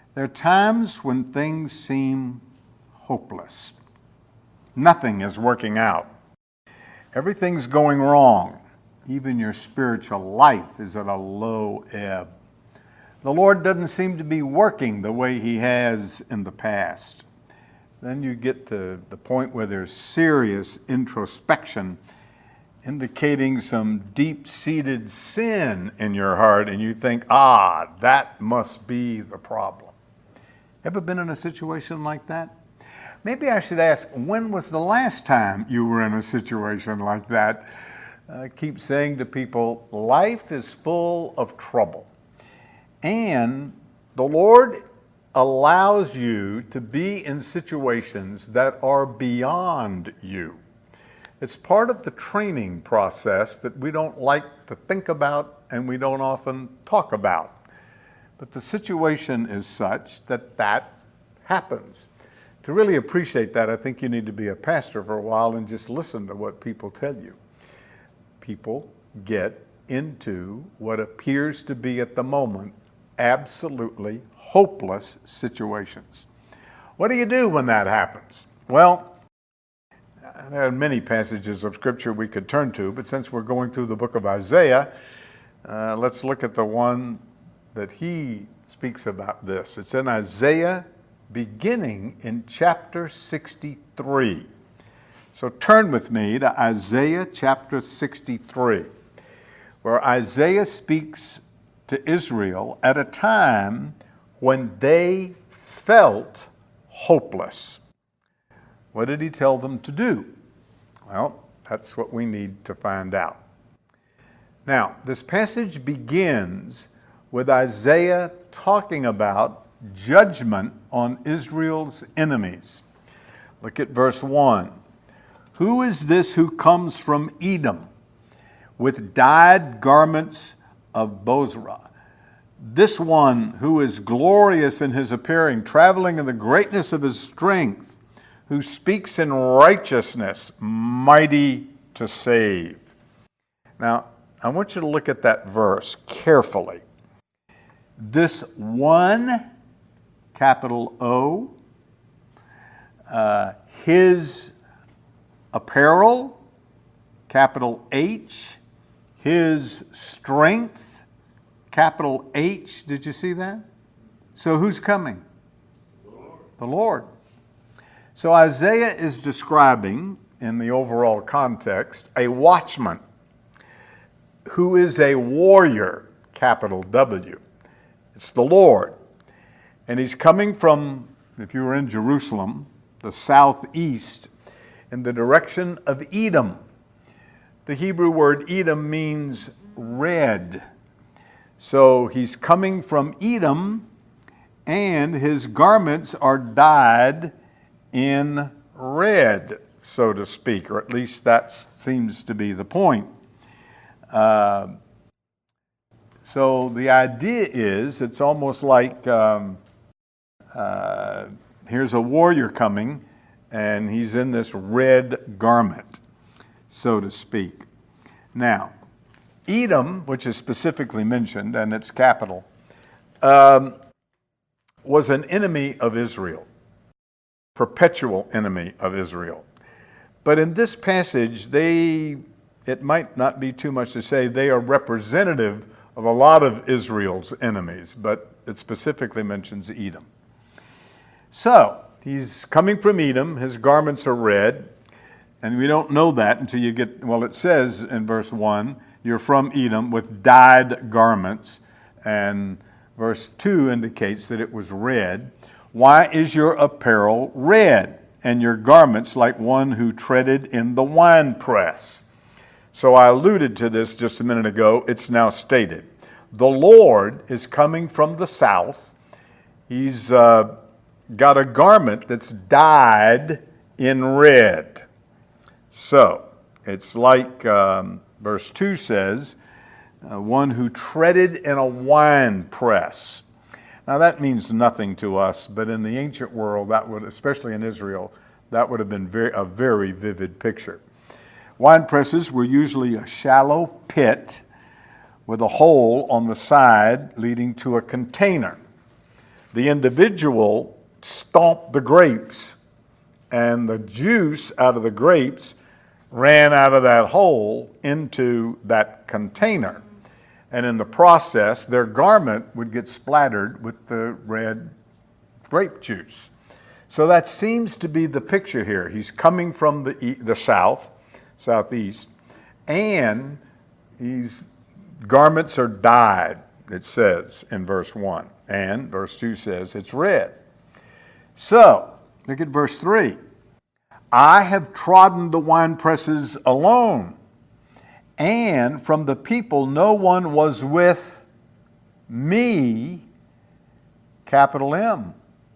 There are times when things seem hopeless. Nothing is working out. Everything's going wrong. Even your spiritual life is at a low ebb. The Lord doesn't seem to be working the way He has in the past. Then you get to the point where there's serious introspection, indicating some deep-seated sin in your heart, and you think, that must be the problem. Ever been in a situation like that? Maybe I should ask, when was the last time you were in a situation like that? I keep saying to people, life is full of trouble. And the Lord allows you to be in situations that are beyond you. It's part of the training process that we don't like to think about and we don't often talk about. But the situation is such that happens. To really appreciate that, I think you need to be a pastor for a while and just listen to what people tell you. People get into what appears to be at the moment absolutely hopeless situations. What do you do when that happens? Well, there are many passages of Scripture we could turn to, but since we're going through the book of Isaiah, let's look at the one that he speaks about this. It's in Isaiah, beginning in chapter 63. So turn with me to Isaiah chapter 63, where Isaiah speaks to Israel at a time when they felt hopeless. What did he tell them to do? Well, that's what we need to find out. Now, this passage begins with Isaiah talking about judgment on Israel's enemies. Look at verse 1. Who is this who comes from Edom with dyed garments of Bozrah? This one who is glorious in his appearing, traveling in the greatness of his strength, who speaks in righteousness, mighty to save. Now, I want you to look at that verse carefully. This one, capital O, his apparel, capital H, his strength, capital H. Did you see that? So who's coming? The Lord. So Isaiah is describing, in the overall context, a watchman who is a warrior, capital W. It's the Lord. And he's coming from, if you were in Jerusalem, the southeast, in the direction of Edom. The Hebrew word Edom means red. So he's coming from Edom, and his garments are dyed in red, so to speak, or at least that seems to be the point. So the idea is, it's almost like here's a warrior coming, and he's in this red garment, so to speak. Now, Edom, which is specifically mentioned, and its capital, was an enemy of Israel, perpetual enemy of Israel. But in this passage, it might not be too much to say, they are representative of a lot of Israel's enemies, but it specifically mentions Edom. So, he's coming from Edom, his garments are red, and we don't know that until you get, it says in verse 1, you're from Edom with dyed garments, and verse 2 indicates that it was red. Why is your apparel red, and your garments like one who treaded in the winepress? So I alluded to this just a minute ago. It's now stated. The Lord is coming from the south. He's got a garment that's dyed in red. So it's like verse 2 says, one who treaded in a wine press. Now that means nothing to us, but in the ancient world, that would, especially in Israel, that would have been a very vivid picture. Wine presses were usually a shallow pit with a hole on the side leading to a container. the individual stomped the grapes, and the juice out of the grapes ran out of that hole into that container. And in the process, their garment would get splattered with the red grape juice. So that seems to be the picture here. He's coming from the southeast, and his garments are dyed, it says in verse 1. And verse 2 says it's red. So, look at verse 3. I have trodden the winepresses alone, and from the people no one was with me, capital M.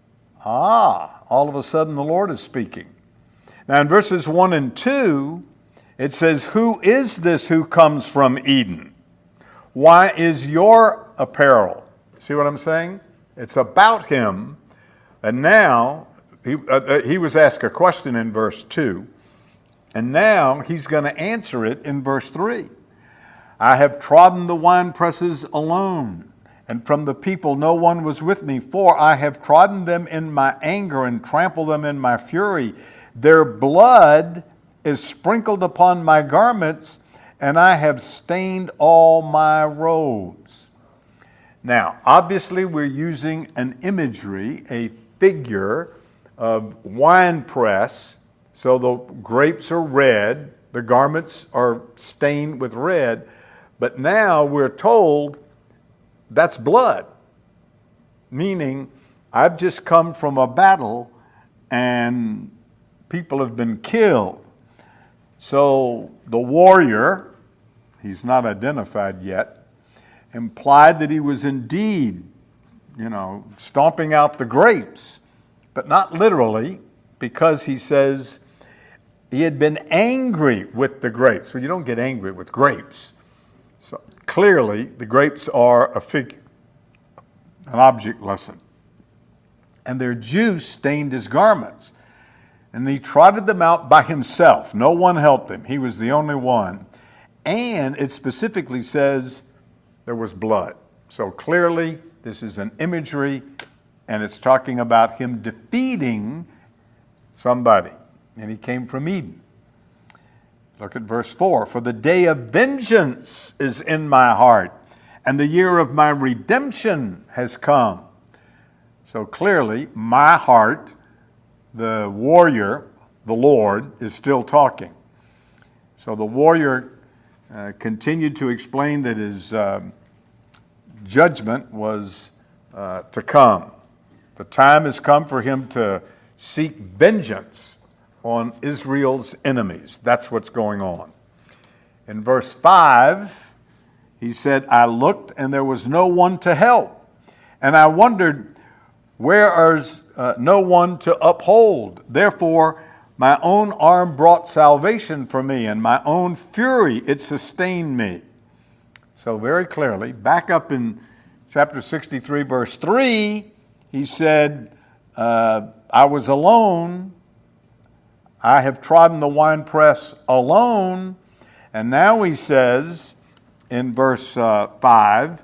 All of a sudden the Lord is speaking. Now in verses 1 and 2, it says, who is this who comes from Eden? Why is your apparel? See what I'm saying? It's about him. And now, he was asked a question in verse 2, and now he's going to answer it in verse 3. I have trodden the winepresses alone, and from the people no one was with me, for I have trodden them in my anger and trampled them in my fury. Their blood is sprinkled upon my garments, and I have stained all my robes. Now, obviously we're using an imagery, a figure of wine press. So the grapes are red, the garments are stained with red, but now we're told that's blood, meaning I've just come from a battle and people have been killed. So the warrior, he's not identified yet, implied that he was indeed, stomping out the grapes, but not literally, because he says he had been angry with the grapes. Well, you don't get angry with grapes. So clearly, the grapes are a figure, an object lesson. And their juice stained his garments. And he trotted them out by himself. No one helped him. He was the only one. And it specifically says there was blood. So clearly, this is an imagery, and it's talking about him defeating somebody. And he came from Eden. Look at verse 4. For the day of vengeance is in my heart, and the year of my redemption has come. So clearly, my heart, the warrior, the Lord, is still talking. So the warrior continued to explain that his judgment was to come. The time has come for him to seek vengeance on Israel's enemies. That's what's going on. In verse 5, he said, I looked and there was no one to help. And I wondered, where is no one to uphold? Therefore, my own arm brought salvation for me, and my own fury, it sustained me. So very clearly, back up in chapter 63, verse 3, he said, I was alone. I have trodden the winepress alone. And now he says in verse 5,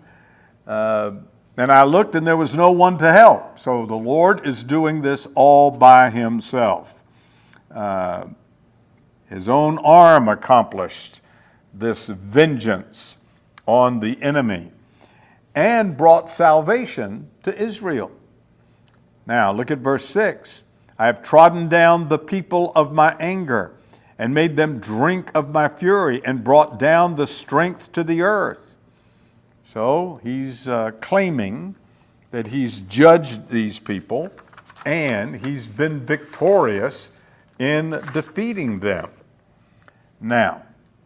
and I looked and there was no one to help. So the Lord is doing this all by himself. His own arm accomplished this vengeance on the enemy and brought salvation to Israel. Now look at verse 6. I have trodden down the people of my anger and made them drink of my fury and brought down the strength to the earth. So he's claiming that he's judged these people and he's been victorious in defeating them. Now,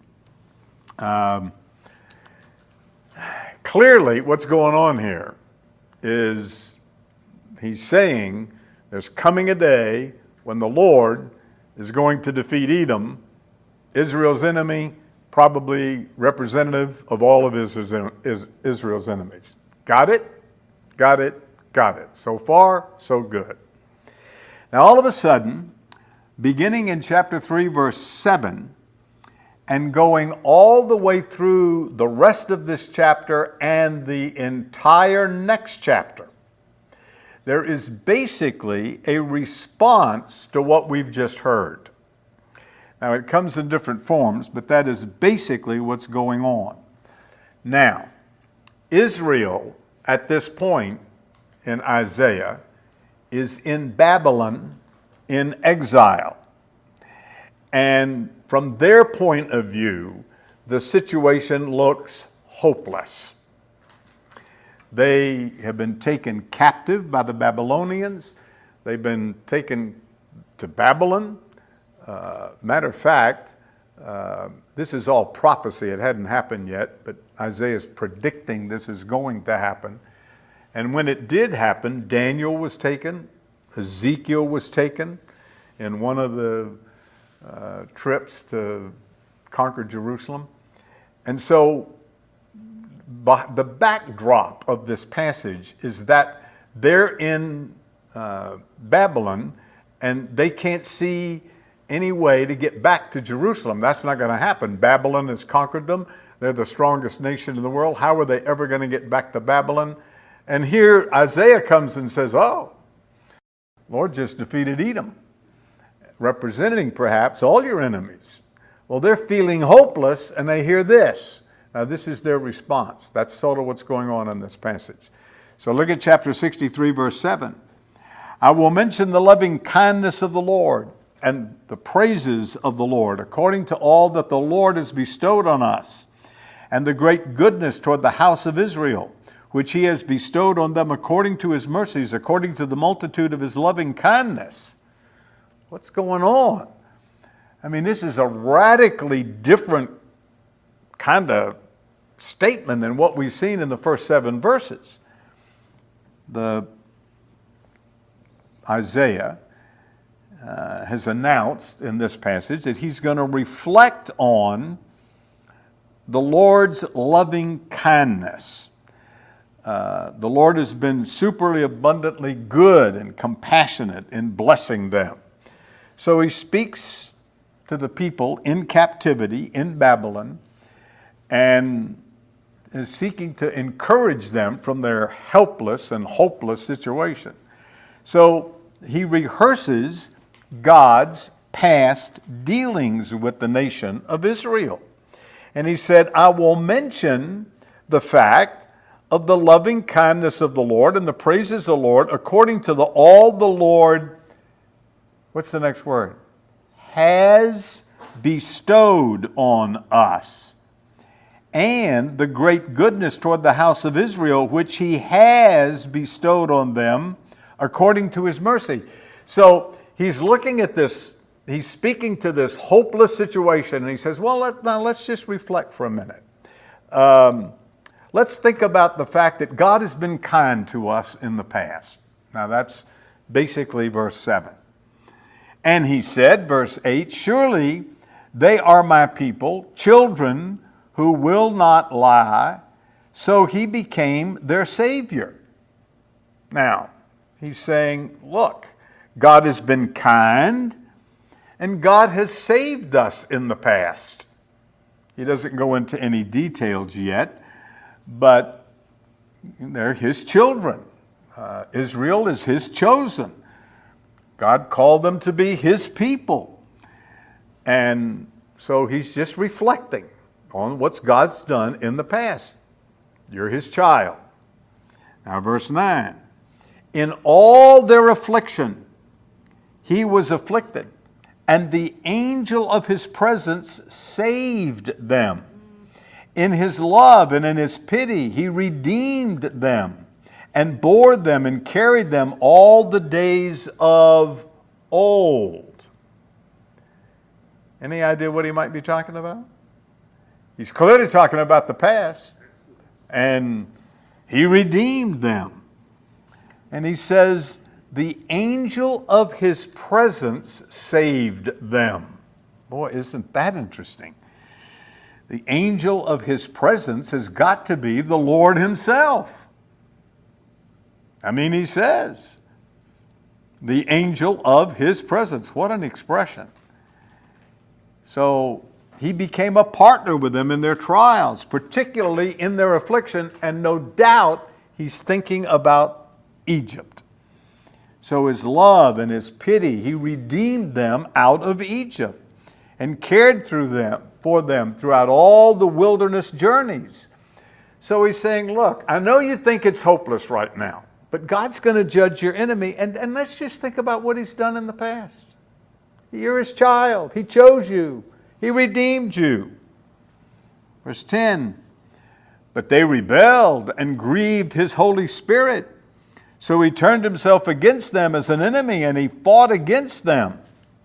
clearly what's going on here is he's saying there's coming a day when the Lord is going to defeat Edom, Israel's enemy, probably representative of all of Israel's enemies. Got it? Got it? Got it. So far, so good. Now all of a sudden, beginning in chapter 3, verse 7, and going all the way through the rest of this chapter and the entire next chapter, there is basically a response to what we've just heard. Now, it comes in different forms, but that is basically what's going on. Now, Israel, at this point in Isaiah, is in Babylon in exile. And from their point of view, the situation looks hopeless. They have been taken captive by the Babylonians. They've been taken to Babylon. Matter of fact, this is all prophecy. It hadn't happened yet, but Isaiah is predicting this is going to happen. And when it did happen, Daniel was taken, Ezekiel was taken in one of the trips to conquer Jerusalem. And so the backdrop of this passage is that they're in Babylon and they can't see any way to get back to Jerusalem. That's not going to happen. Babylon has conquered them. They're the strongest nation in the world. How are they ever going to get back to Babylon? And here Isaiah comes and says, oh, Lord just defeated Edom, representing perhaps all your enemies. Well, they're feeling hopeless and they hear this. Now, this is their response. That's sort of what's going on in this passage. So look at chapter 63, verse 7. I will mention the loving kindness of the Lord and the praises of the Lord, according to all that the Lord has bestowed on us, and the great goodness toward the house of Israel, which he has bestowed on them according to his mercies, according to the multitude of his loving kindness. What's going on? I mean, this is a radically different kind of statement than what we've seen in the first 7 verses. Isaiah has announced in this passage that he's going to reflect on the Lord's loving kindness. The Lord has been superly abundantly good and compassionate in blessing them. So he speaks to the people in captivity in Babylon and is seeking to encourage them from their helpless and hopeless situation. So he rehearses God's past dealings with the nation of Israel. And he said, I will mention the fact of the loving kindness of the Lord and the praises of the Lord according to all the Lord, what's the next word? Has bestowed on us, and the great goodness toward the house of Israel, which he has bestowed on them according to his mercy. So he's looking at this, he's speaking to this hopeless situation, and he says, well, let's just reflect for a minute. Let's think about the fact that God has been kind to us in the past. Now that's basically verse 7. And he said, verse 8, surely they are my people, children who will not lie. So he became their Savior. Now, he's saying, look, God has been kind, and God has saved us in the past. He doesn't go into any details yet, but they're his children. Israel is his chosen. God called them to be his people. And so he's just reflecting on what God's done in the past. You're his child. Now, verse 9. In all their affliction, he was afflicted, and the angel of his presence saved them. In his love and in his pity, he redeemed them and bore them and carried them all the days of old. Any idea what he might be talking about? He's clearly talking about the past. And he redeemed them. And he says, the angel of his presence saved them. Boy, isn't that interesting? The angel of his presence has got to be the Lord himself. I mean, he says, the angel of his presence. What an expression. So he became a partner with them in their trials, particularly in their affliction, and no doubt he's thinking about Egypt. So his love and his pity, he redeemed them out of Egypt and cared for them throughout all the wilderness journeys. So he's saying, look, I know you think it's hopeless right now, but God's going to judge your enemy. And let's just think about what he's done in the past. You're his child. He chose you. He redeemed you. Verse 10, but they rebelled and grieved his Holy Spirit. So he turned himself against them as an enemy, and he fought against them.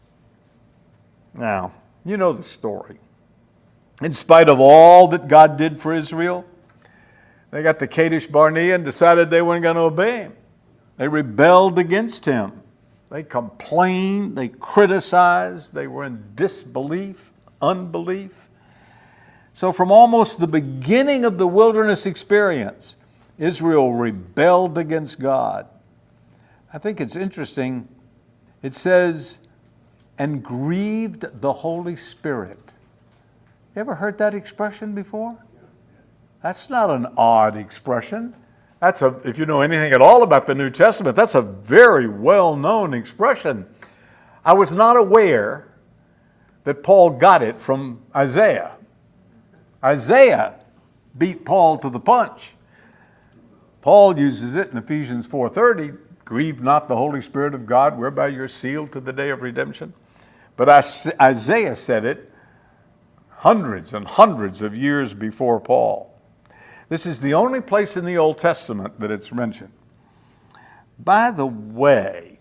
Now, you know the story. In spite of all that God did for Israel, they got to Kadesh Barnea and decided they weren't going to obey him. They rebelled against him. They complained, they criticized, they were in disbelief, unbelief. So from almost the beginning of the wilderness experience, Israel rebelled against God. I think it's interesting. It says, and grieved the Holy Spirit. You ever heard that expression before? That's not an odd expression. If you know anything at all about the New Testament, that's a very well-known expression. I was not aware that Paul got it from Isaiah. Isaiah beat Paul to the punch. Paul uses it in Ephesians 4:30, grieve not the Holy Spirit of God, whereby you're sealed to the day of redemption. But Isaiah said it hundreds and hundreds of years before Paul. This is the only place in the Old Testament that it's mentioned. By the way,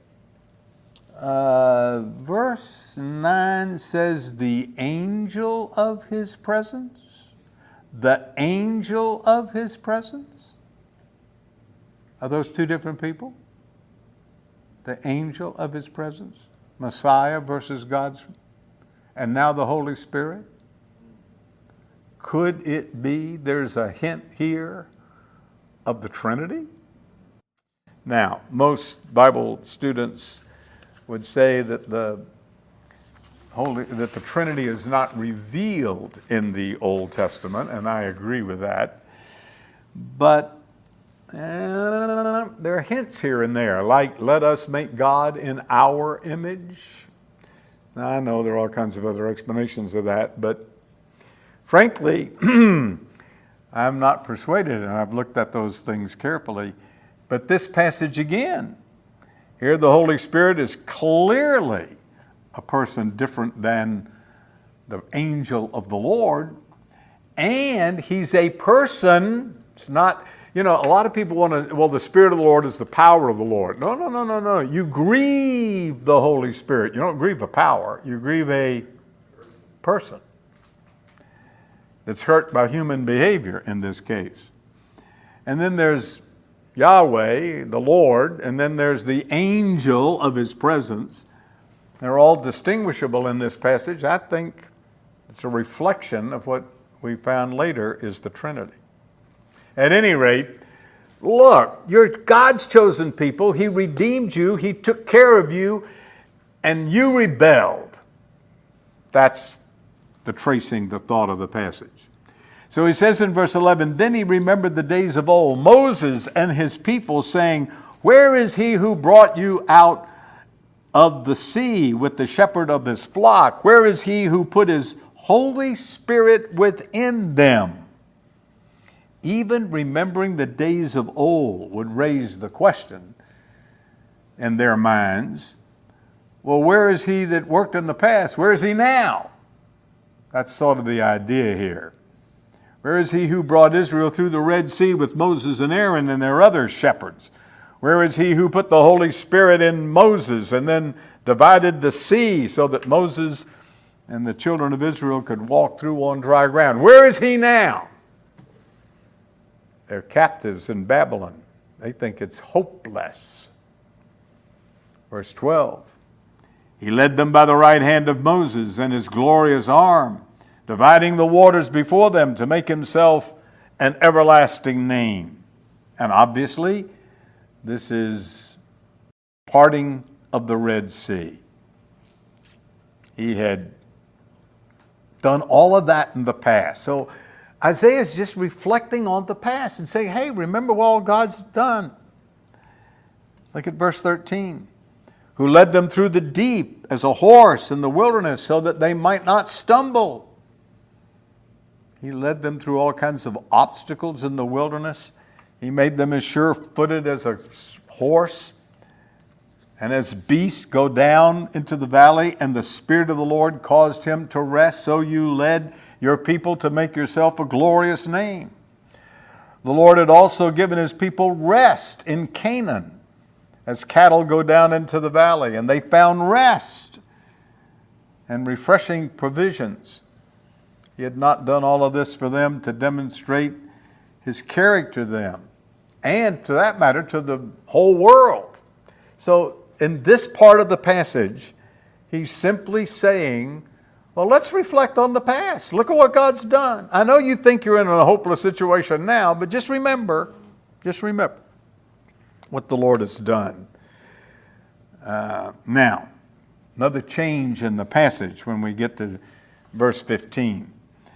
verse 9 says the angel of his presence. The angel of his presence. Are those two different people? The angel of his presence, Messiah versus God's, and now the Holy Spirit? Could it be there's a hint here of the Trinity? Now, most Bible students would say that the Trinity is not revealed in the Old Testament, and I agree with that. But there are hints here and there, like let us make God in our image. Now, I know there are all kinds of other explanations of that, but frankly, I'm not persuaded, and I've looked at those things carefully. But this passage again, here the Holy Spirit is clearly a person different than the angel of the Lord, and he's a person. It's not, a lot of people want to, the Spirit of the Lord is the power of the Lord. No. You grieve the Holy Spirit. You don't grieve a power. You grieve a person that's hurt by human behavior in this case. And then there's Yahweh, the Lord, and then there's the angel of his presence. They're all distinguishable in this passage. I think it's a reflection of what we found later is the Trinity. At any rate, look, you're God's chosen people. He redeemed you. He took care of you, and you rebelled. That's the thought of the passage. So he says in verse 11, then he remembered the days of old, Moses and his people, saying, where is he who brought you out of the sea with the shepherd of his flock? Where is he who put his Holy Spirit within them? Even remembering the days of old would raise the question in their minds, well, where is he that worked in the past? Where is he now? That's sort of the idea here. Where is he who brought Israel through the Red Sea with Moses and Aaron and their other shepherds? Where is he who put the Holy Spirit in Moses and then divided the sea so that Moses and the children of Israel could walk through on dry ground? Where is he now? They're captives in Babylon. They think it's hopeless. Verse 12, he led them by the right hand of Moses and his glorious arm, dividing the waters before them to make himself an everlasting name. And obviously, this is parting of the Red Sea. He had done all of that in the past. So Isaiah is just reflecting on the past and saying, hey, remember what all God's done. Look at verse 13. Who led them through the deep as a horse in the wilderness so that they might not stumble. He led them through all kinds of obstacles in the wilderness. He made them as sure-footed as a horse. And as beasts go down into the valley, and the Spirit of the Lord caused him to rest, so you led your people to make yourself a glorious name. The Lord had also given his people rest in Canaan, as cattle go down into the valley, and they found rest and refreshing provisions. He had not done all of this for them to demonstrate his character to them, and to that matter, to the whole world. So in this part of the passage, he's simply saying, well, let's reflect on the past. Look at what God's done. I know you think you're in a hopeless situation now, but just remember what the Lord has done. Now, another change in the passage when we get to verse 15.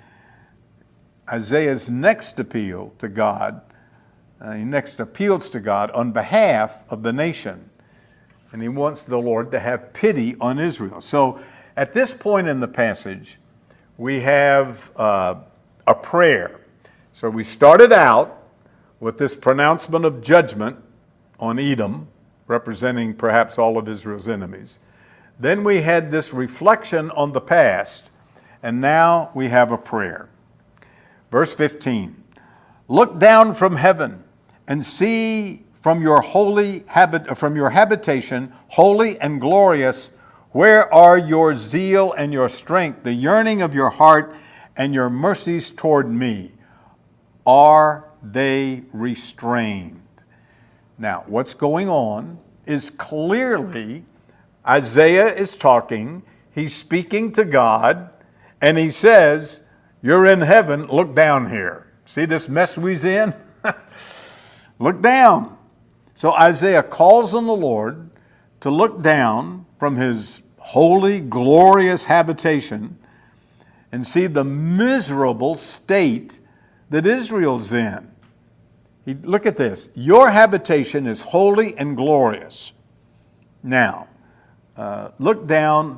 Isaiah's next appeal to God, he next appeals to God on behalf of the nation. And he wants the Lord to have pity on Israel. So at this point in the passage, we have a prayer. So we started out with this pronouncement of judgment on Edom, representing perhaps all of Israel's enemies. Then we had this reflection on the past, and now we have a prayer. Verse 15, look down from heaven and see from your habitation, holy and glorious, where are your zeal and your strength, the yearning of your heart and your mercies toward me? Are they restrained? Now, what's going on is clearly Isaiah is talking, he's speaking to God, and he says, you're in heaven, look down here. See this mess we's in? Look down. So Isaiah calls on the Lord to look down from his holy, glorious habitation and see the miserable state that Israel's in. Look at this. Your habitation is holy and glorious. Now, look down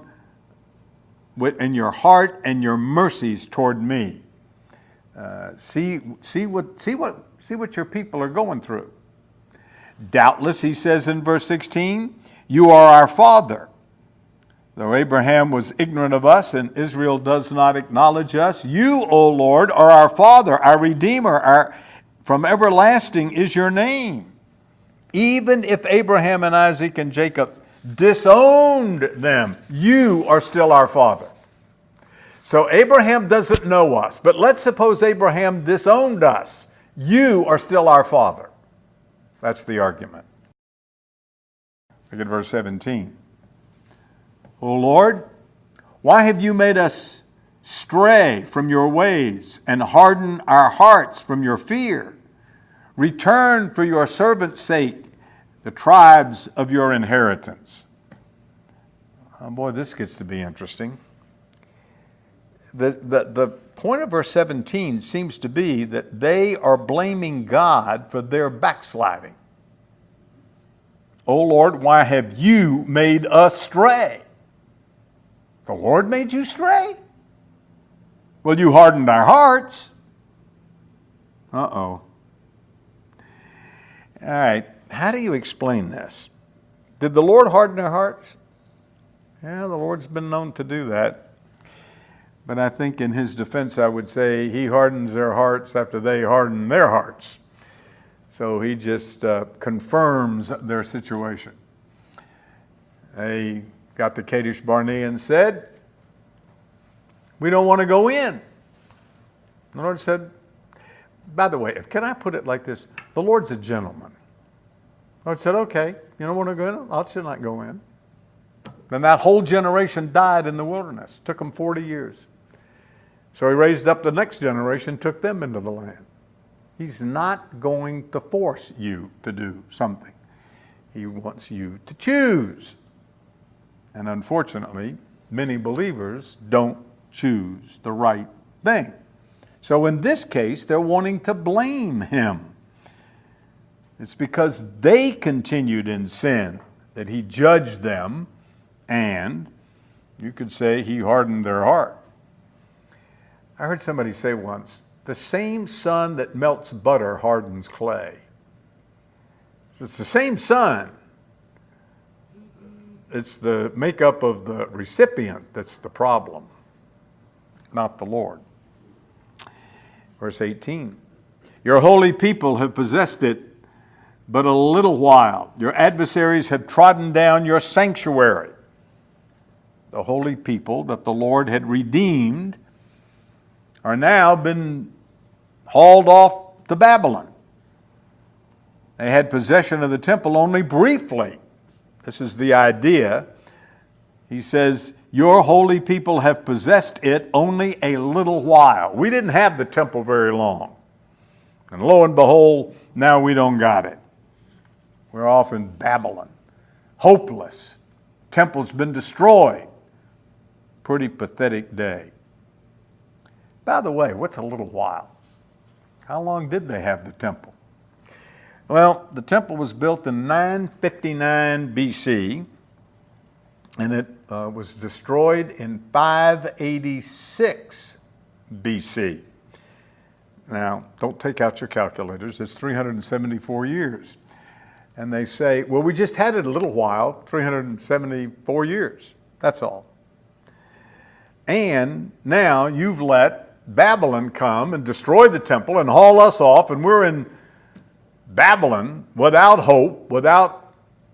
in your heart and your mercies toward me. See what your people are going through. Doubtless, he says in verse 16, you are our father. Though Abraham was ignorant of us and Israel does not acknowledge us, you, O Lord, are our father, our redeemer, from everlasting is your name. Even if Abraham and Isaac and Jacob disowned them, you are still our father. So Abraham doesn't know us, but let's suppose Abraham disowned us. You are still our father. That's the argument. Look at verse 17. O Lord, why have you made us stray from your ways and harden our hearts from your fear? Return for your servant's sake the tribes of your inheritance. Oh boy, this gets to be interesting. The point of verse 17 seems to be that they are blaming God for their backsliding. O Lord, why have you made us stray? The Lord made you stray? Well, you hardened our hearts. Uh-oh. All right, how do you explain this? Did the Lord harden our hearts? Yeah, the Lord's been known to do that. But I think in his defense, I would say he hardens their hearts after they harden their hearts. So he just confirms their situation. They got to Kadesh Barnea and said, we don't want to go in. The Lord said, by the way, can I put it like this? The Lord's a gentleman. The Lord said, okay, you don't want to go in? I'll still not go in. Then that whole generation died in the wilderness. It took them 40 years. So he raised up the next generation, took them into the land. He's not going to force you to do something. He wants you to choose. And unfortunately, many believers don't choose the right thing. So in this case, they're wanting to blame him. It's because they continued in sin that he judged them, and you could say he hardened their heart. I heard somebody say once, the same sun that melts butter hardens clay. It's the same sun. It's the makeup of the recipient that's the problem, not the Lord. Verse 18, your holy people have possessed it but a little while. Your adversaries have trodden down your sanctuary. The holy people that the Lord had redeemed are now been hauled off to Babylon. They had possession of the temple only briefly. This is the idea. He says, your holy people have possessed it only a little while. We didn't have the temple very long. And lo and behold, now we don't got it. We're off in Babylon. Hopeless. Temple's been destroyed. Pretty pathetic day. By the way, what's a little while? How long did they have the temple? Well, the temple was built in 959 BC, and it was destroyed in 586 BC. Now, don't take out your calculators. It's 374 years. And they say, well, we just had it a little while, 374 years. That's all. And now you've let Babylon come and destroy the temple and haul us off, and we're in Babylon without hope, without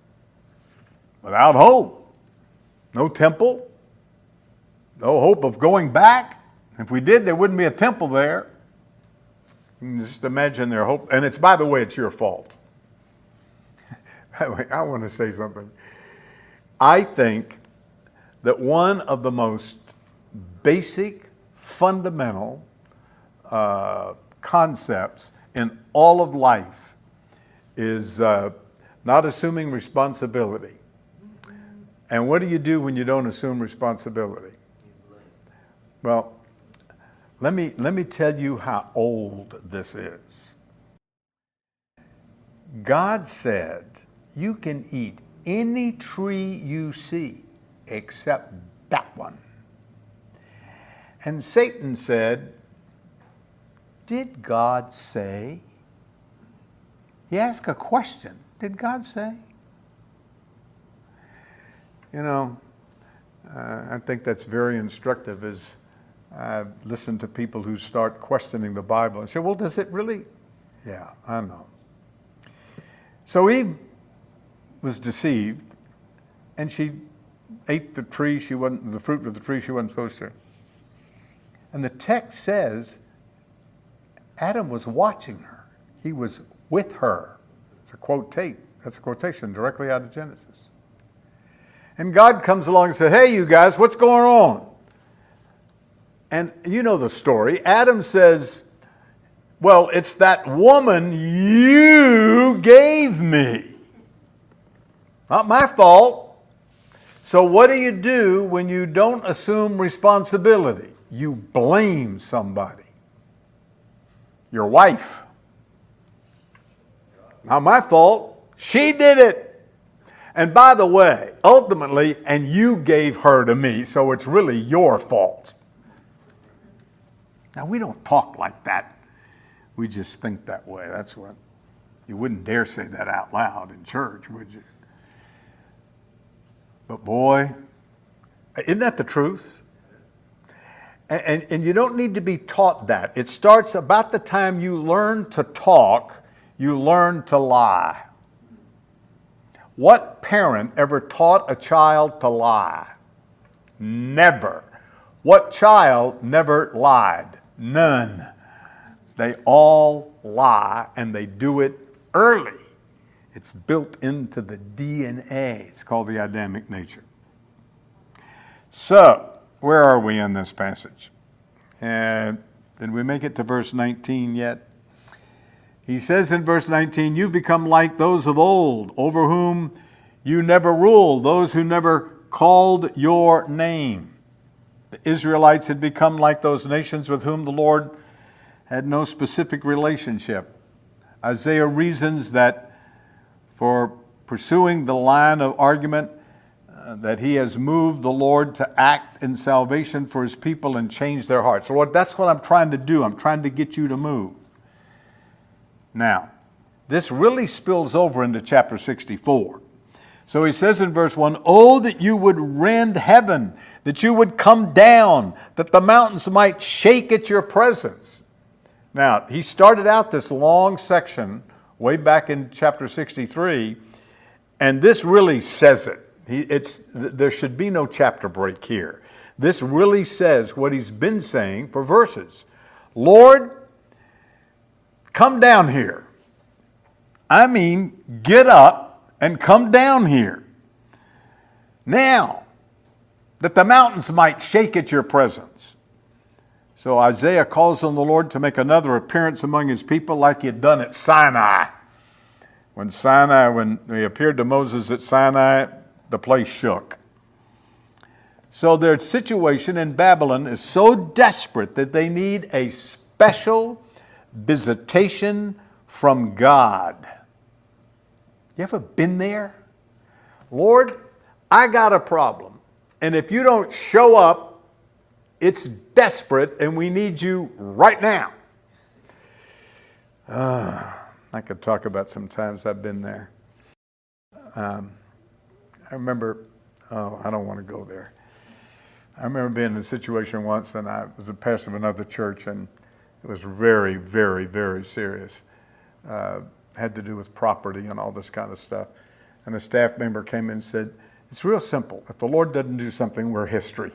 hope. No temple, no hope of going back. If we did, there wouldn't be a temple there. You can just imagine their hope. And it's, by the way, it's your fault. I want to say something. I think that one of the most basic, fundamental concepts in all of life is not assuming responsibility. And what do you do when you don't assume responsibility? Well, let me tell you how old this is. God said, you can eat any tree you see except that one. And Satan said, did God say? He asked a question. Did God say? You know, I think that's very instructive as I listen to people who start questioning the Bible and say, well, does it really? Yeah, I know. So Eve was deceived, and she ate the fruit of the tree she wasn't supposed to. And the text says Adam was watching her. He was with her. That's a quotation directly out of Genesis. And God comes along and says, hey, you guys, what's going on? And you know the story. Adam says, well, it's that woman you gave me. Not my fault. So what do you do when you don't assume responsibility? You blame somebody. Your wife. Not my fault. She did it. And by the way, ultimately, and you gave her to me, so it's really your fault. Now, we don't talk like that. We just think that way. That's what, you wouldn't dare say that out loud in church, would you? But boy, isn't that the truth? And you don't need to be taught that. It starts about the time you learn to talk, you learn to lie. What parent ever taught a child to lie? Never. What child never lied? None. They all lie, and they do it early. It's built into the DNA. It's called the Adamic nature. So, where are we in this passage? Did we make it to verse 19 yet? He says in verse 19, you've become like those of old, over whom you never ruled, those who never called your name. The Israelites had become like those nations with whom the Lord had no specific relationship. Isaiah reasons that for pursuing the line of argument that he has moved the Lord to act in salvation for his people and change their hearts. Lord, that's what I'm trying to do. I'm trying to get you to move. Now, this really spills over into chapter 64. So he says in verse 1, "Oh, that you would rend heaven, that you would come down, that the mountains might shake at your presence." Now, he started out this long section way back in chapter 63, and this really says it. There should be no chapter break here. This really says what he's been saying for verses. Lord, come down here. I mean, get up and come down here. Now, that the mountains might shake at your presence. So Isaiah calls on the Lord to make another appearance among his people like he had done at Sinai. When he appeared to Moses at Sinai, the place shook. So their situation in Babylon is so desperate that they need a special visitation from God. You ever been there? Lord, I got a problem. And if you don't show up, it's desperate and we need you right now. I could talk about some times I've been there. I remember, I don't want to go there. I remember being in a situation once, and I was a pastor of another church, and it was very, very, very serious. Had to do with property and all this kind of stuff. And a staff member came in and said, "It's real simple. If the Lord doesn't do something, we're history."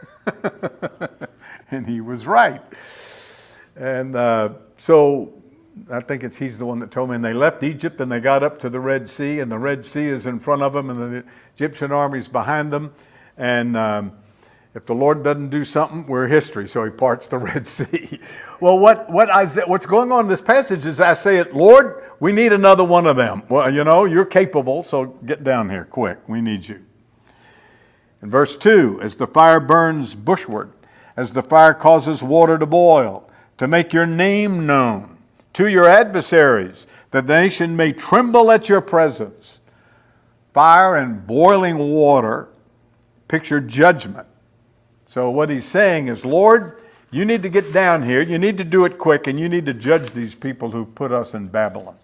And he was right. And so I think he's the one that told me, and they left Egypt and they got up to the Red Sea, and the Red Sea is in front of them and the Egyptian army's behind them. And if the Lord doesn't do something, we're history. So he parts the Red Sea. Well, what's going on in this passage is I say it, Lord, we need another one of them. Well, you're capable, so get down here quick. We need you. In verse 2, as the fire burns bushward, as the fire causes water to boil, to make your name known to your adversaries, that the nation may tremble at your presence. Fire and boiling water picture judgment. So what he's saying is, Lord, you need to get down here, you need to do it quick, and you need to judge these people who put us in Babylon.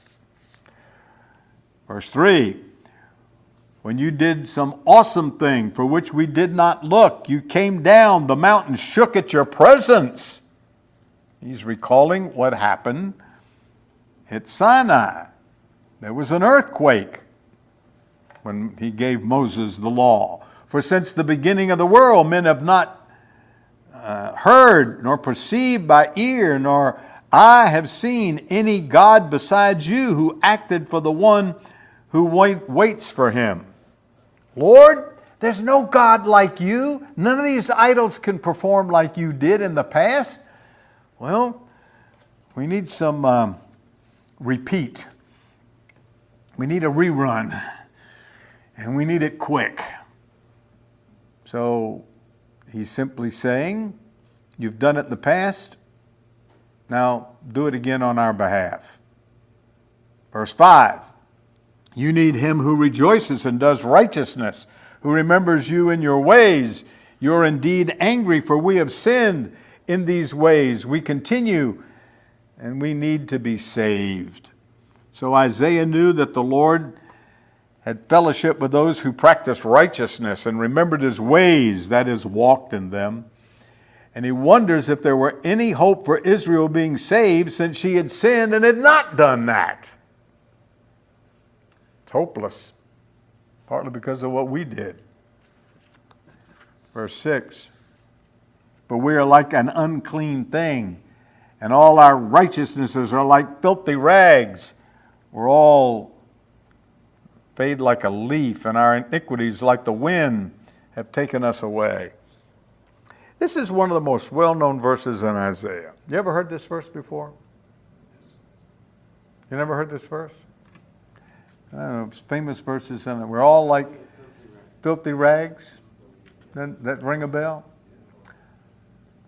Verse 3, when you did some awesome thing for which we did not look, you came down, the mountains shook at your presence. He's recalling what happened at Sinai. There was an earthquake when he gave Moses the law. For since the beginning of the world, men have not heard, nor perceived by ear, nor eye have seen any God besides you who acted for the one who waits for him. Lord, there's no God like you. None of these idols can perform like you did in the past. Well, we need some repeat. We need a rerun. And we need it quick. So he's simply saying, you've done it in the past, now do it again on our behalf. Verse 5, you need him who rejoices and does righteousness, who remembers you in your ways. You're indeed angry, for we have sinned in these ways. We continue, and we need to be saved. So Isaiah knew that the Lord had fellowship with those who practiced righteousness and remembered his ways, that is, walked in them. And he wonders if there were any hope for Israel being saved since she had sinned and had not done that. It's hopeless, partly because of what we did. Verse 6, but we are like an unclean thing, and all our righteousnesses are like filthy rags. We're all fade like a leaf, and our iniquities, like the wind, have taken us away. This is one of the most well-known verses in Isaiah. You ever heard this verse before? You never heard this verse? I don't know, it's famous verses in it. We're all like filthy rags. That ring a bell?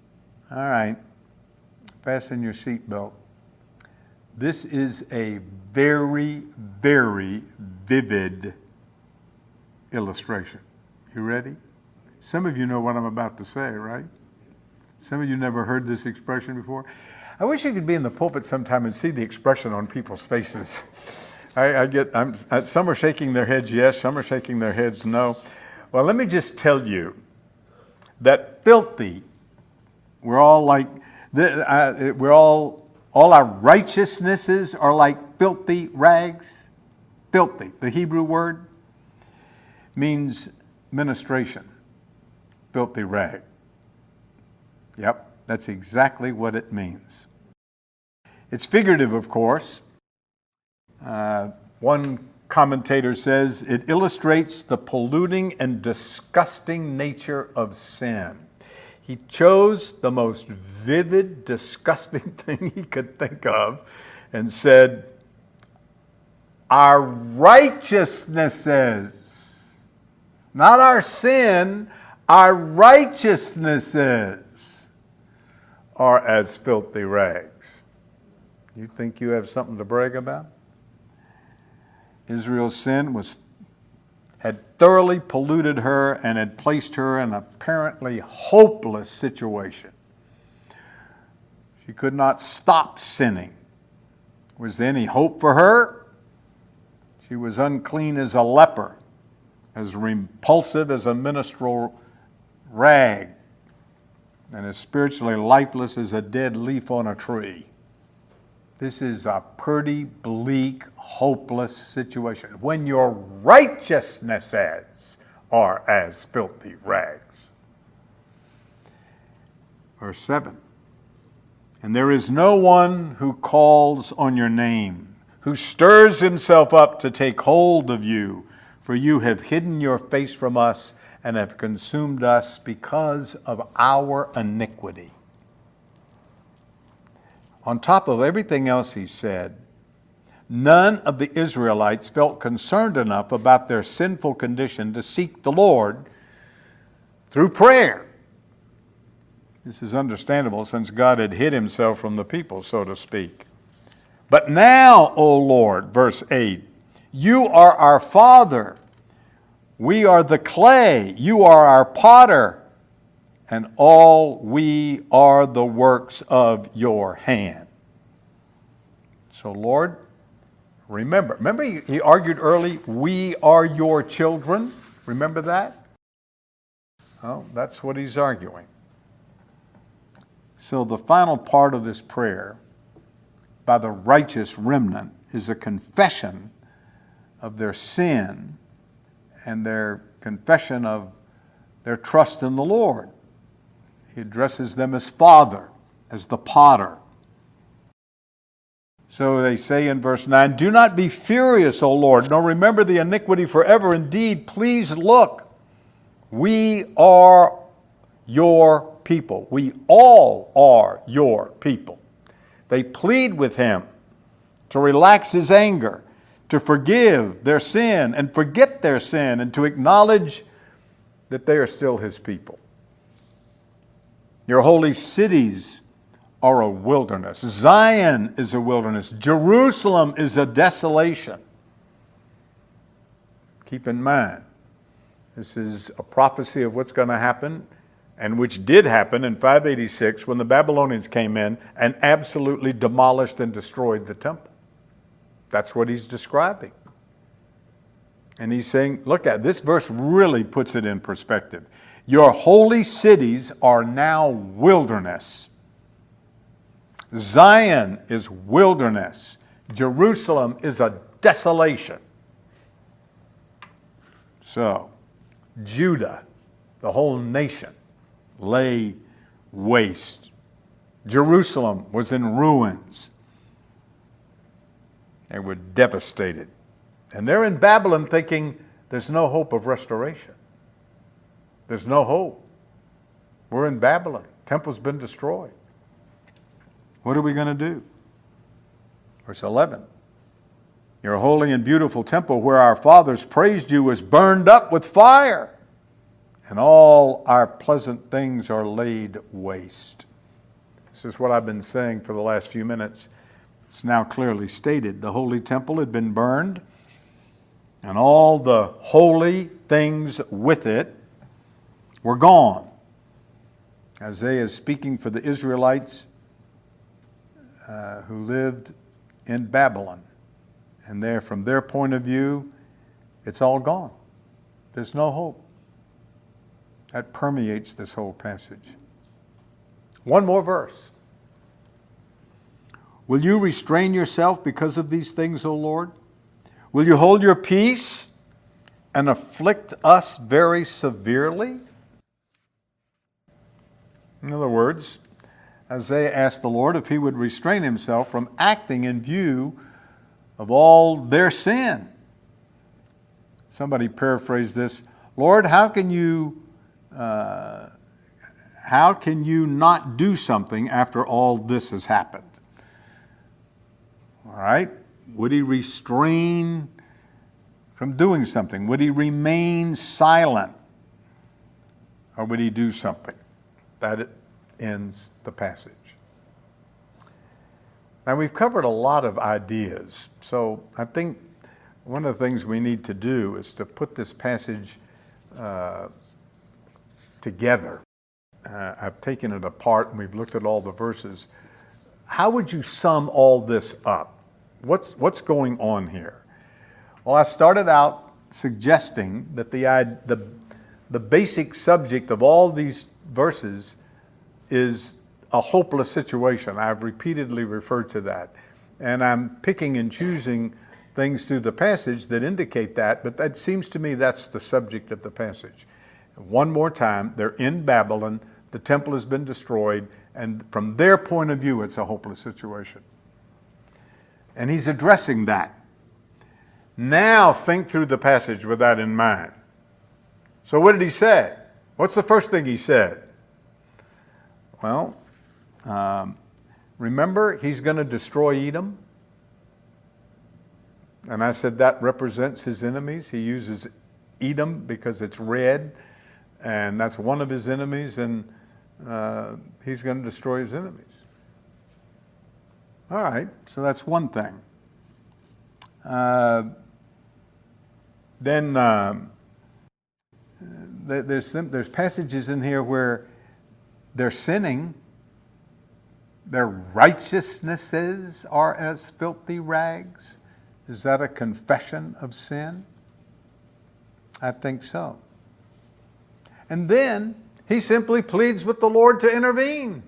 All right. Fasten your seatbelt. This is a very, very vivid illustration. You ready? Some of you know what I'm about to say, right? Some of you never heard this expression before. I wish you could be in the pulpit sometime and see the expression on people's faces. Some are shaking their heads yes, some are shaking their heads no. Well, let me just tell you that filthy, all our righteousnesses are like filthy rags. Filthy, the Hebrew word, means ministration. Filthy rag. Yep, that's exactly what it means. It's figurative, of course. One commentator says it illustrates the polluting and disgusting nature of sin. He chose the most vivid, disgusting thing he could think of and said, our righteousnesses, not our sin, our righteousnesses are as filthy rags. You think you have something to brag about? Israel's sin had thoroughly polluted her and had placed her in an apparently hopeless situation. She could not stop sinning. Was there any hope for her? She was unclean as a leper, as repulsive as a minstrel rag, and as spiritually lifeless as a dead leaf on a tree. This is a pretty bleak, hopeless situation when your righteousnesses are as filthy rags. Verse 7, and there is no one who calls on your name, who stirs himself up to take hold of you, for you have hidden your face from us and have consumed us because of our iniquity. On top of everything else he said, none of the Israelites felt concerned enough about their sinful condition to seek the Lord through prayer. This is understandable since God had hid himself from the people, so to speak. But now, O Lord, verse 8, you are our Father. We are the clay. You are our potter. And all we are the works of your hand. So, Lord, remember he argued early, we are your children. Remember that? Oh, that's what he's arguing. So the final part of this prayer by the righteous remnant is a confession of their sin and their confession of their trust in the Lord. He addresses them as Father, as the potter. So they say in verse 9, do not be furious, O Lord, nor remember the iniquity forever. Indeed, please look. We are your people. We all are your people. They plead with him to relax his anger, to forgive their sin and forget their sin, and to acknowledge that they are still his people. Your holy cities are a wilderness. Zion is a wilderness. Jerusalem is a desolation. Keep in mind, this is a prophecy of what's going to happen, and which did happen in 586 when the Babylonians came in and absolutely demolished and destroyed the temple. That's what he's describing. And he's saying, look at this verse really puts it in perspective. Your holy cities are now wilderness. Zion is wilderness. Jerusalem is a desolation. So, Judah, the whole nation, lay waste. Jerusalem was in ruins. They were devastated. And they're in Babylon thinking there's no hope of restoration. There's no hope. We're in Babylon. Temple's been destroyed. What are we going to do? Verse 11. Your holy and beautiful temple where our fathers praised you is burned up with fire, and all our pleasant things are laid waste. This is what I've been saying for the last few minutes. It's now clearly stated. The holy temple had been burned, and all the holy things with it were gone. Isaiah is speaking for the Israelites who lived in Babylon. And there, from their point of view, it's all gone. There's no hope. That permeates this whole passage. One more verse. Will you restrain yourself because of these things, O Lord? Will you hold your peace and afflict us very severely? In other words, Isaiah asked the Lord if he would restrain himself from acting in view of all their sin. Somebody paraphrased this, Lord, how can you not do something after all this has happened? All right? Would he restrain from doing something? Would he remain silent? Or would he do something? That ends the passage. Now, we've covered a lot of ideas, so I think one of the things we need to do is to put this passage together. I've taken it apart and we've looked at all the verses. How would you sum all this up? What's going on here? Well, I started out suggesting that the basic subject of all these verses is a hopeless situation. I've repeatedly referred to that. And I'm picking and choosing things through the passage that indicate that, but that seems to me that's the subject of the passage. One more time, they're in Babylon, the temple has been destroyed, and from their point of view, it's a hopeless situation. And he's addressing that. Now think through the passage with that in mind. So what did he say? What's the first thing he said? Well, remember, he's going to destroy Edom. And I said that represents his enemies. He uses Edom because it's red, and that's one of his enemies, and he's going to destroy his enemies. All right, so that's one thing. Then there's passages in here where they're sinning. Their righteousnesses are as filthy rags. Is that a confession of sin? I think so. And then he simply pleads with the Lord to intervene.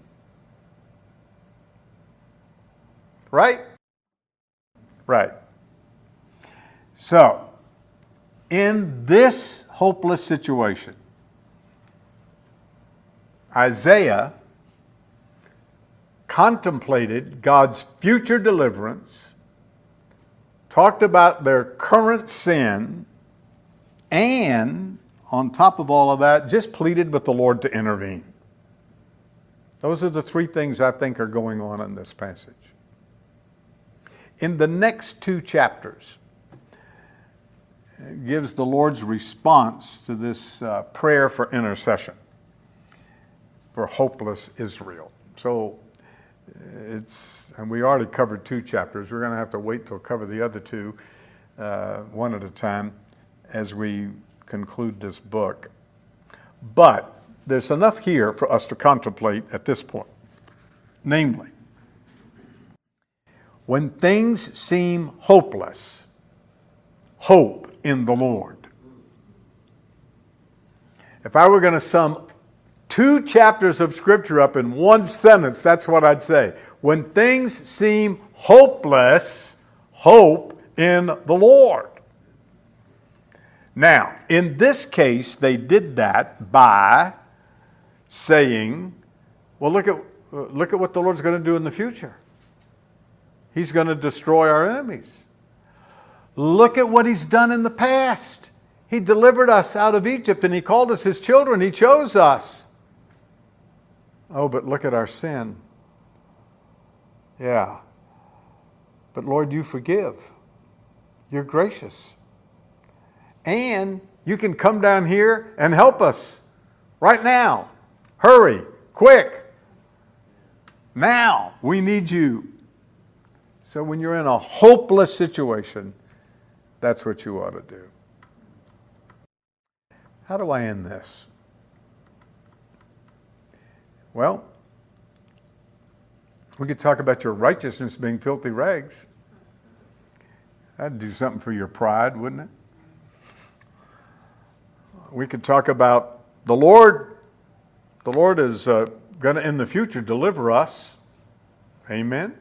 Right? Right. So, in this hopeless situation, Isaiah contemplated God's future deliverance, talked about their current sin, and on top of all of that, just pleaded with the Lord to intervene. Those are the three things I think are going on in this passage. In the next two chapters, it gives the Lord's response to this prayer for intercession for hopeless Israel. So and we already covered two chapters. We're going to have to wait till cover the other two, one at a time, as we conclude this book. But there's enough here for us to contemplate at this point. Namely, when things seem hopeless, hope in the Lord. If I were going to sum two chapters of Scripture up in one sentence, that's what I'd say. When things seem hopeless, hope in the Lord. Now, in this case, they did that by saying, well, look at what the Lord's going to do in the future. He's going to destroy our enemies. Look at what He's done in the past. He delivered us out of Egypt and He called us His children. He chose us. Oh, but look at our sin. Yeah. But Lord, you forgive. You're gracious. And you can come down here and help us right now. Hurry, quick. Now, we need you So when you're in a hopeless situation, that's what you ought to do. How do I end this? Well, we could talk about your righteousness being filthy rags. That'd do something for your pride, wouldn't it? We could talk about the Lord. The Lord is going to, in the future, deliver us. Amen.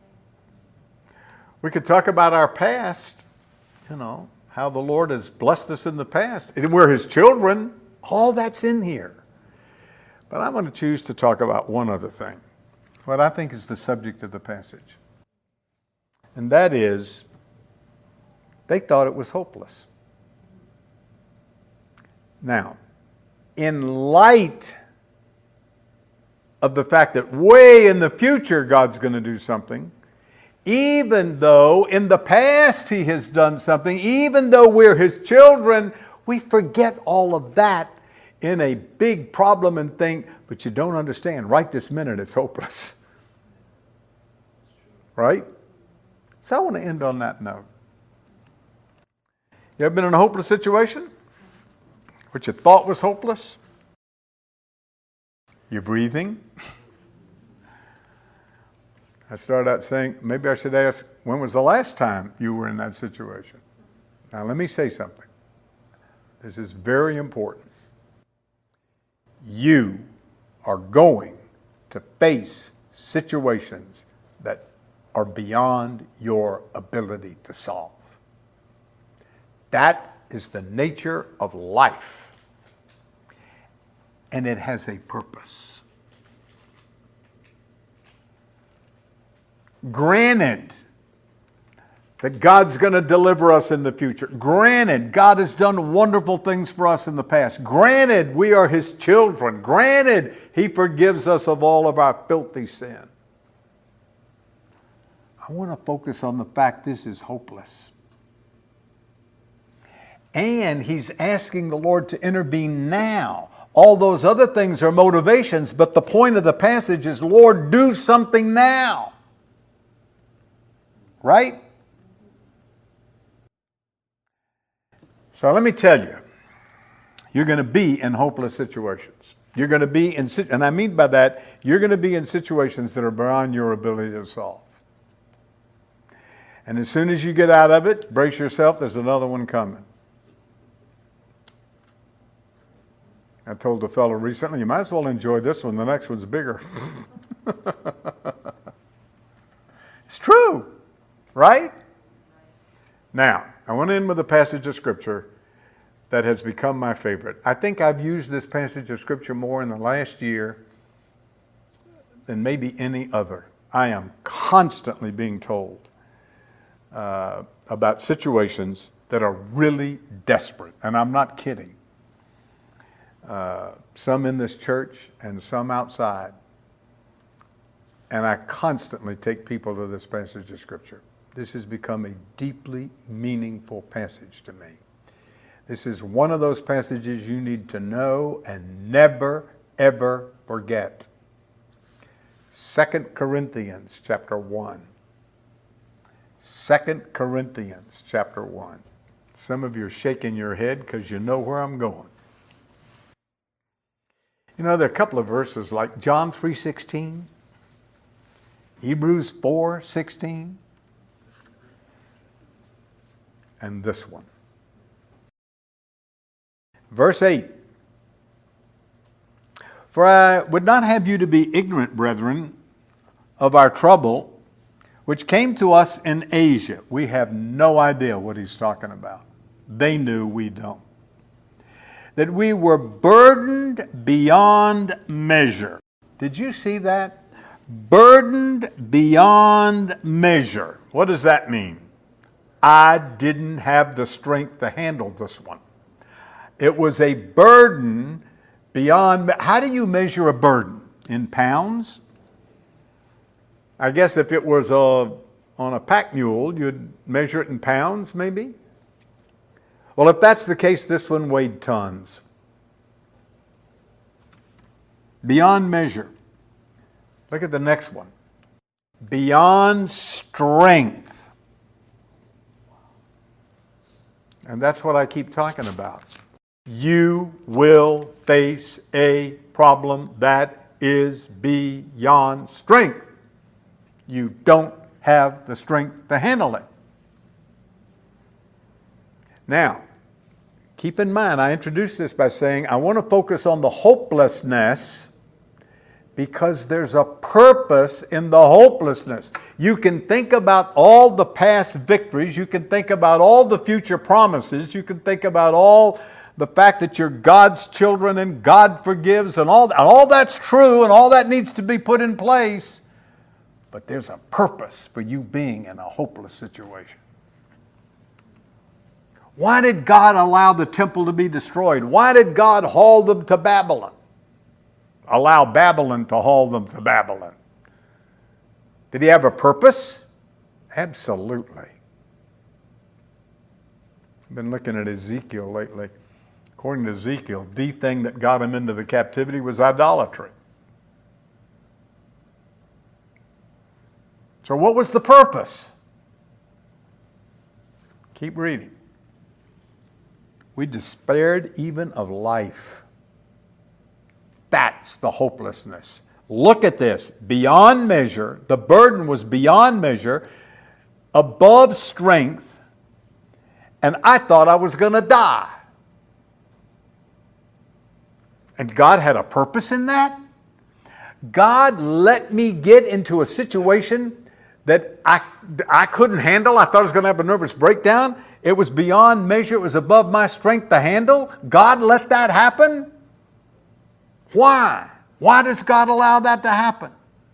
We could talk about our past, how the Lord has blessed us in the past. And we're His children. All that's in here. But I'm going to choose to talk about one other thing, what I think is the subject of the passage. And that is, they thought it was hopeless. Now, in light of the fact that way in the future God's going to do something, even though in the past He has done something, even though we're His children, we forget all of that in a big problem and think, but you don't understand, right this minute it's hopeless. Right? So I want to end on that note. You ever been in a hopeless situation? What you thought was hopeless? You're breathing? I started out saying, maybe I should ask, when was the last time you were in that situation? Now let me say something. This is very important. You are going to face situations that are beyond your ability to solve. That is the nature of life. And it has a purpose. Granted that God's going to deliver us in the future. Granted, God has done wonderful things for us in the past. Granted, we are His children. Granted, He forgives us of all of our filthy sin. I want to focus on the fact this is hopeless. And He's asking the Lord to intervene now. All those other things are motivations, but the point of the passage is, Lord, do something now. Right? So let me tell you, you're going to be in hopeless situations. You're going to be in, and I mean by that, you're going to be in situations that are beyond your ability to solve. And as soon as you get out of it, brace yourself, there's another one coming. I told a fellow recently, you might as well enjoy this one, the next one's bigger. It's true, right? Now, I want to end with a passage of Scripture that has become my favorite. I think I've used this passage of Scripture more in the last year than maybe any other. I am constantly being told about situations that are really desperate, and I'm not kidding. Some in this church and some outside. And I constantly take people to this passage of Scripture. This has become a deeply meaningful passage to me. This is one of those passages you need to know and never, ever forget. 2 Corinthians chapter 1. 2 Corinthians chapter 1. Some of you are shaking your head because you know where I'm going. You know, there are a couple of verses like John 3:16, Hebrews 4:16, and this one. Verse 8. For I would not have you to be ignorant, brethren, of our trouble, which came to us in Asia. We have no idea what he's talking about. They knew, we don't. That we were burdened beyond measure. Did you see that? Burdened beyond measure. What does that mean? I didn't have the strength to handle this one. It was a burden beyond. How do you measure a burden? In pounds? I guess if it was on a pack mule, you'd measure it in pounds, maybe? Well, if that's the case, this one weighed tons. Beyond measure. Look at the next one. beyond strength. And that's what I keep talking about. You will face a problem that is beyond strength. You don't have the strength to handle it. Now, keep in mind, I introduced this by saying I want to focus on the hopelessness because there's a purpose in the hopelessness. You can think about all the past victories. You can think about all the future promises. You can think about all the fact that you're God's children and God forgives and all that's true and all that needs to be put in place. But there's a purpose for you being in a hopeless situation. Why did God allow the temple to be destroyed? Why did God haul them to Babylon? Allow Babylon to haul them to Babylon. Did he have a purpose? Absolutely. I've been looking at Ezekiel lately. According to Ezekiel, the thing that got him into the captivity was idolatry. So what was the purpose? Keep reading. We despaired even of life. That's the hopelessness. Look at this. Beyond measure, the burden was beyond measure, above strength, and I thought I was going to die. And God had a purpose in that? God let me get into a situation that I couldn't handle. I thought I was going to have a nervous breakdown. It was beyond measure. It was above my strength to handle. God let that happen? Why? Why does God allow that to happen?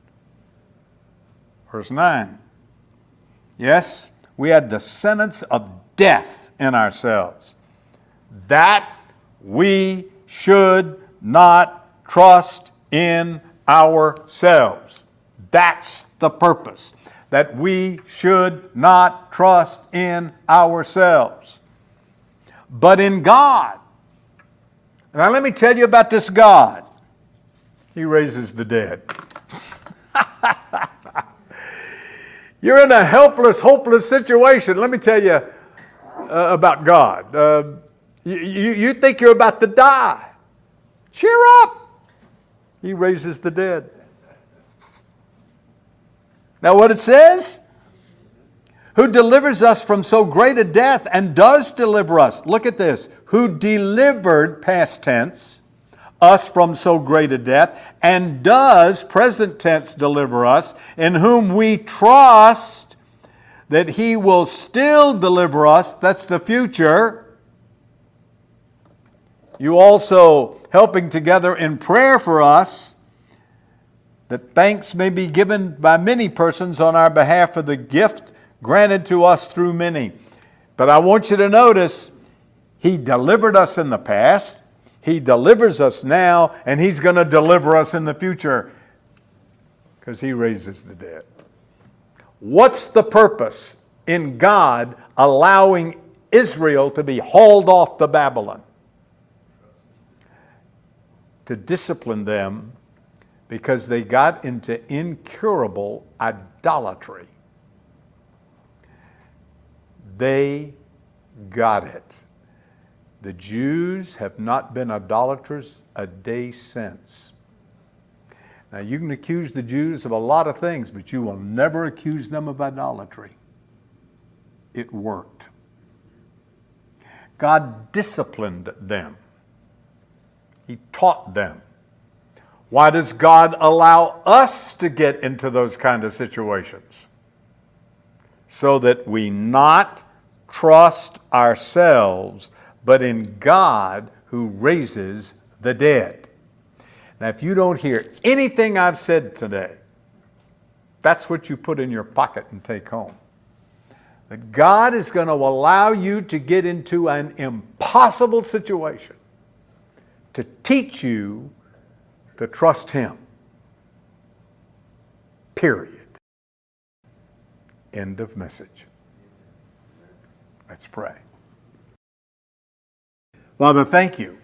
Verse 9. Yes, we had the sentence of death in ourselves, that we should not trust in ourselves. That's the purpose. That we should not trust in ourselves, but in God. Now let me tell you about this God. He raises the dead. You're in a helpless, hopeless situation. Let me tell you about God. You think you're about to die. Cheer up. He raises the dead. Now what it says? Who delivers us from so great a death and does deliver us. Look at this. Who delivered, past tense, us from so great a death and does, present tense, deliver us, in whom we trust that He will still deliver us. That's the future. You also helping together in prayer for us, that thanks may be given by many persons on our behalf for the gift granted to us through many. But I want you to notice, He delivered us in the past, He delivers us now, and He's going to deliver us in the future because He raises the dead. What's the purpose in God allowing Israel to be hauled off to Babylon? To discipline them because they got into incurable idolatry. They got it. The Jews have not been idolaters a day since. Now you can accuse the Jews of a lot of things, but you will never accuse them of idolatry. It worked. God disciplined them. He taught them. Why does God allow us to get into those kind of situations? So that we not trust ourselves, but in God who raises the dead. Now, if you don't hear anything I've said today, that's what you put in your pocket and take home. That God is going to allow you to get into an impossible situation to teach you to trust Him. Period. End of message. Let's pray. Father, thank you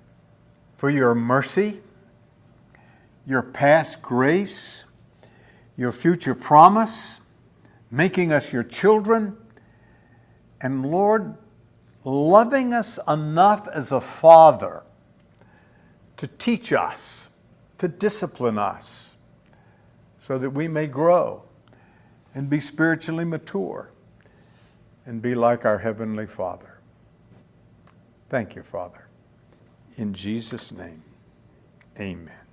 for your mercy, your past grace, your future promise, making us your children, and Lord, loving us enough as a father to teach us, to discipline us, so that we may grow and be spiritually mature and be like our Heavenly Father. Thank you, Father. In Jesus' name, amen.